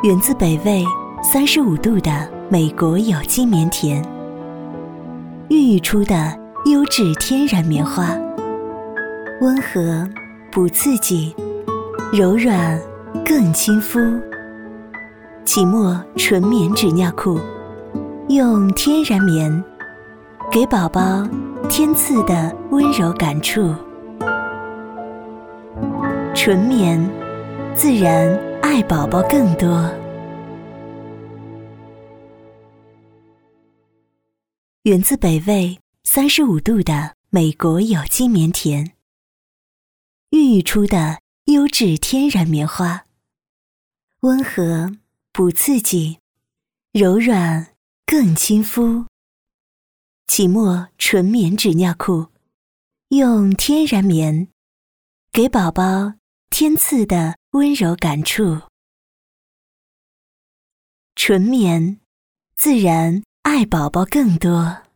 源自北纬35度的美国有机棉田，孕育出的优质天然棉花，温和不刺激，柔软更亲肤。起沫纯棉纸尿裤，用天然棉给宝宝天赐的温柔感触。纯棉，自然爱宝宝更多。源自北纬35度的美国有机棉田，孕育出的优质天然棉花，温和不刺激，柔软更亲肤。起沫纯棉纸尿裤，用天然棉给宝宝天赐的温柔感触。纯棉，自然爱宝宝更多。